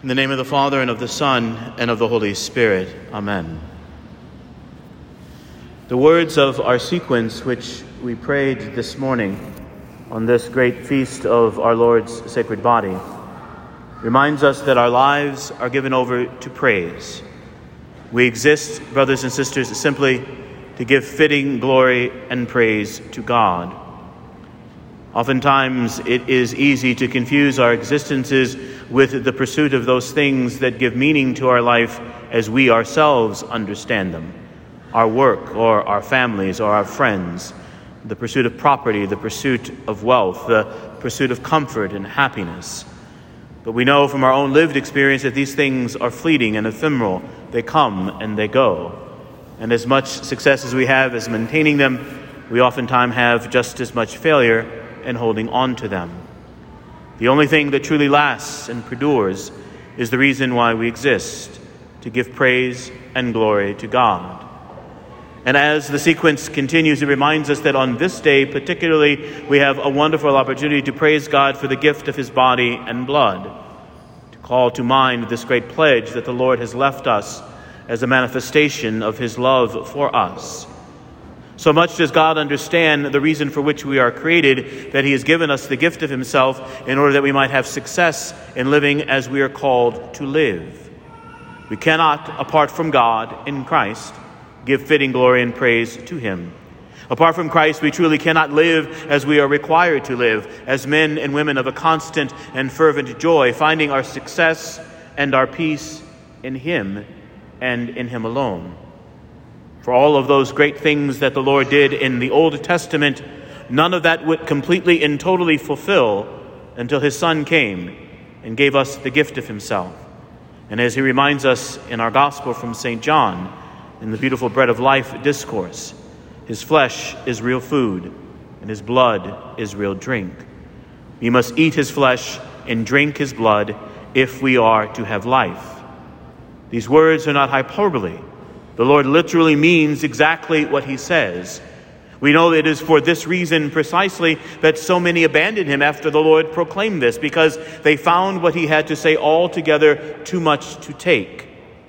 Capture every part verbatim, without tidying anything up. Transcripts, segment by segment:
In the name of the Father, and of the Son, and of the Holy Spirit. Amen. The words of our sequence, which we prayed this morning on this great feast of our Lord's sacred body, reminds us that our lives are given over to praise. We exist, brothers and sisters, simply to give fitting glory and praise to God. Oftentimes, it is easy to confuse our existences with the pursuit of those things that give meaning to our life as we ourselves understand them. Our work, or our families, or our friends, the pursuit of property, the pursuit of wealth, the pursuit of comfort and happiness. But we know from our own lived experience that these things are fleeting and ephemeral. They come and they go. And as much success as we have as maintaining them, we oftentimes have just as much failure in holding on to them. The only thing that truly lasts and perdures is the reason why we exist, to give praise and glory to God. And as the sequence continues, it reminds us that on this day particularly, we have a wonderful opportunity to praise God for the gift of his body and blood, to call to mind this great pledge that the Lord has left us as a manifestation of his love for us. So much does God understand the reason for which we are created, that he has given us the gift of himself in order that we might have success in living as we are called to live. We cannot, apart from God in Christ, give fitting glory and praise to him. Apart from Christ, we truly cannot live as we are required to live, as men and women of a constant and fervent joy, finding our success and our peace in him and in him alone. For all of those great things that the Lord did in the Old Testament, none of that would completely and totally fulfill until his Son came and gave us the gift of himself. And as he reminds us in our Gospel from Saint John, in the beautiful Bread of Life discourse, his flesh is real food, and his blood is real drink. We must eat his flesh and drink his blood if we are to have life. These words are not hyperbole. The Lord literally means exactly what he says. We know it is for this reason precisely that so many abandoned him after the Lord proclaimed this, because they found what he had to say altogether too much to take.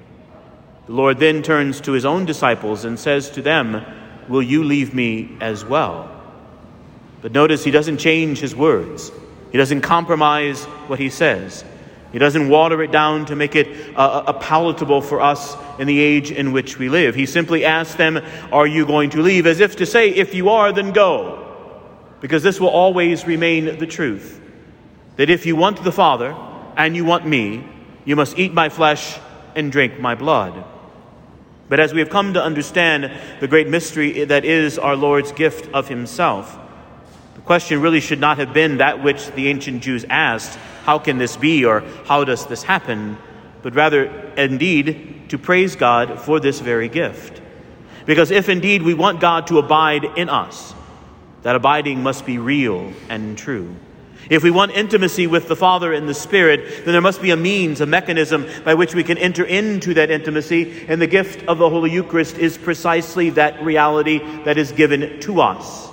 The Lord then turns to his own disciples and says to them, "Will you leave me as well?" But notice he doesn't change his words. He doesn't compromise what he says. He doesn't water it down to make it uh, uh, palatable for us in the age in which we live. He simply asks them, "Are you going to leave?" As if to say, if you are, then go. Because this will always remain the truth. That if you want the Father and you want me, you must eat my flesh and drink my blood. But as we have come to understand the great mystery that is our Lord's gift of himself, the question really should not have been that which the ancient Jews asked, how can this be, or how does this happen? But rather, indeed, to praise God for this very gift. Because if indeed we want God to abide in us, that abiding must be real and true. If we want intimacy with the Father and the Spirit, then there must be a means, a mechanism by which we can enter into that intimacy, and the gift of the Holy Eucharist is precisely that reality that is given to us.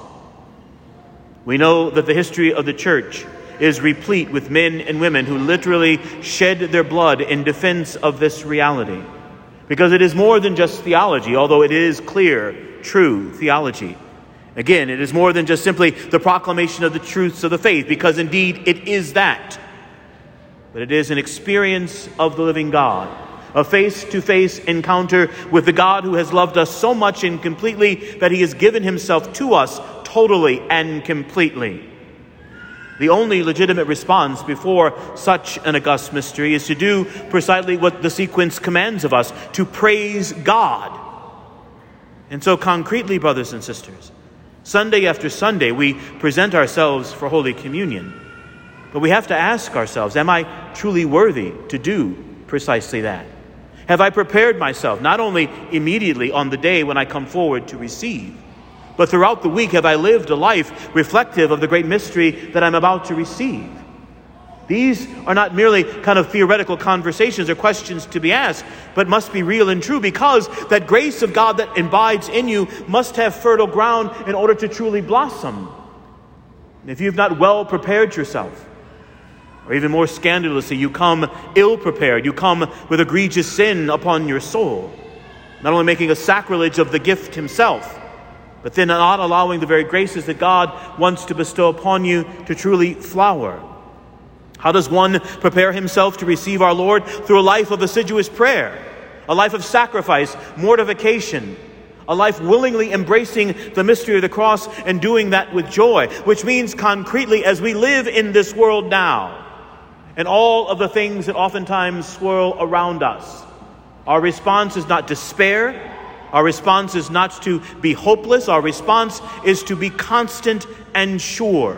We know that the history of the Church is replete with men and women who literally shed their blood in defense of this reality. Because it is more than just theology, although it is clear, true theology. Again, it is more than just simply the proclamation of the truths of the faith, because indeed it is that. But it is an experience of the living God, a face-to-face encounter with the God who has loved us so much and completely that he has given himself to us totally and completely. The only legitimate response before such an august mystery is to do precisely what the sequence commands of us, to praise God. And so concretely, brothers and sisters, Sunday after Sunday, we present ourselves for Holy Communion. But we have to ask ourselves, am I truly worthy to do precisely that? Have I prepared myself, not only immediately on the day when I come forward to receive, but throughout the week, have I lived a life reflective of the great mystery that I'm about to receive? These are not merely kind of theoretical conversations or questions to be asked, but must be real and true, because that grace of God that abides in you must have fertile ground in order to truly blossom. And if you've not well prepared yourself, Or even more scandalously, you come ill-prepared. You come with egregious sin upon your soul, not only making a sacrilege of the gift himself, but then not allowing the very graces that God wants to bestow upon you to truly flower. How does one prepare himself to receive our Lord? Through a life of assiduous prayer, a life of sacrifice, mortification, a life willingly embracing the mystery of the cross and doing that with joy, which means concretely, as we live in this world now, and all of the things that oftentimes swirl around us, our response is not despair. Our response is not to be hopeless. Our response is to be constant and sure.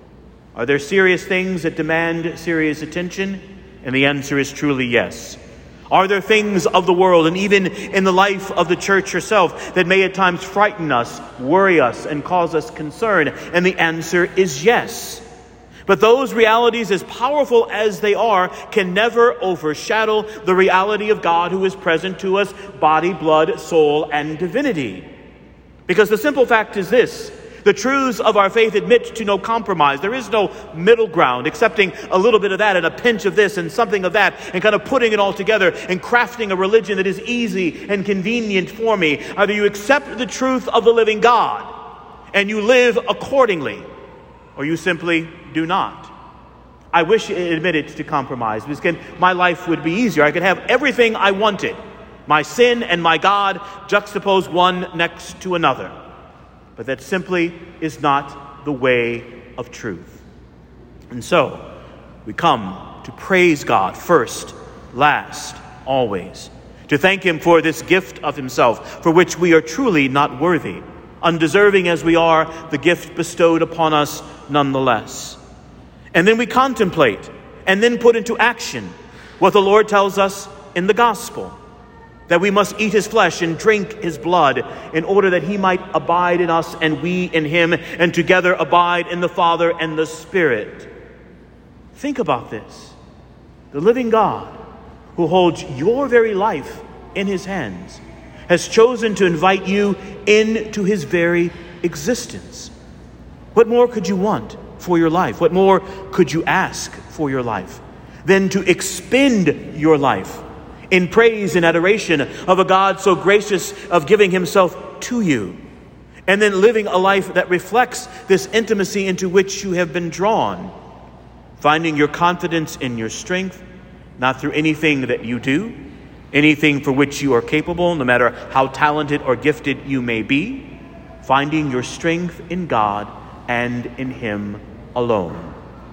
Are there serious things that demand serious attention? And the answer is truly yes. Are there things of the world and even in the life of the church herself that may at times frighten us, worry us, and cause us concern? And the answer is yes. But those realities, as powerful as they are, can never overshadow the reality of God who is present to us, body, blood, soul, and divinity. Because the simple fact is this: the truths of our faith admit to no compromise. There is no middle ground, accepting a little bit of that and a pinch of this and something of that, and kind of putting it all together and crafting a religion that is easy and convenient for me. Either you accept the truth of the living God and you live accordingly, or you simply do not. I wish it admitted to compromise, because my life would be easier. I could have everything I wanted. My sin and my God juxtaposed one next to another. But that simply is not the way of truth. And so, we come to praise God first, last, always. To thank him for this gift of himself, for which we are truly not worthy, undeserving as we are, the gift bestowed upon us nonetheless. And then we contemplate and then put into action what the Lord tells us in the gospel, that we must eat his flesh and drink his blood in order that he might abide in us and we in him, and together abide in the Father and the Spirit. Think about this. The living God, who holds your very life in his hands, has chosen to invite you into his very existence. What more could you want for your life? What more could you ask for your life than to expend your life in praise and adoration of a God so gracious of giving himself to you, and then living a life that reflects this intimacy into which you have been drawn, finding your confidence in your strength, not through anything that you do, anything for which you are capable, no matter how talented or gifted you may be, finding your strength in God and in him alone.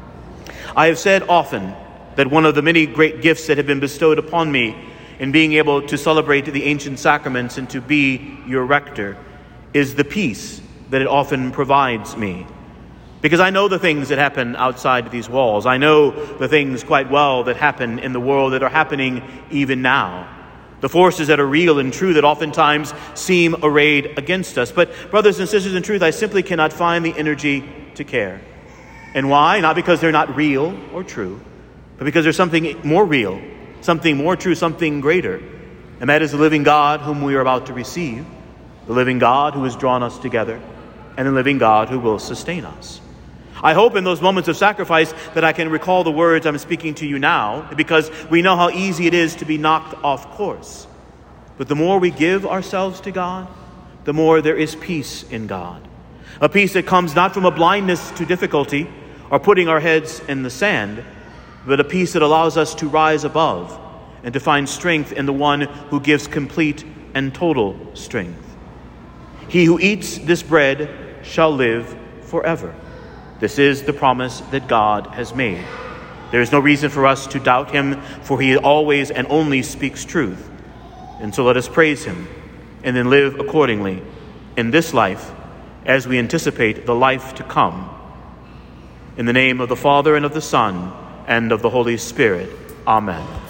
I have said often that one of the many great gifts that have been bestowed upon me in being able to celebrate the ancient sacraments and to be your rector is the peace that it often provides me. Because I know the things that happen outside these walls. I know the things quite well that happen in the world, that are happening even now. The forces that are real and true that oftentimes seem arrayed against us. But brothers and sisters in truth, I simply cannot find the energy to care. And why? Not because they're not real or true, but because there's something more real, something more true, something greater. And that is the living God whom we are about to receive, the living God who has drawn us together, and the living God who will sustain us. I hope in those moments of sacrifice that I can recall the words I'm speaking to you now, because we know how easy it is to be knocked off course. But the more we give ourselves to God, the more there is peace in God. A peace that comes not from a blindness to difficulty or putting our heads in the sand, but a peace that allows us to rise above and to find strength in the one who gives complete and total strength. He who eats this bread shall live forever. This is the promise that God has made. There is no reason for us to doubt him, for he always and only speaks truth. And so let us praise him and then live accordingly in this life as we anticipate the life to come. In the name of the Father and of the Son and of the Holy Spirit. Amen.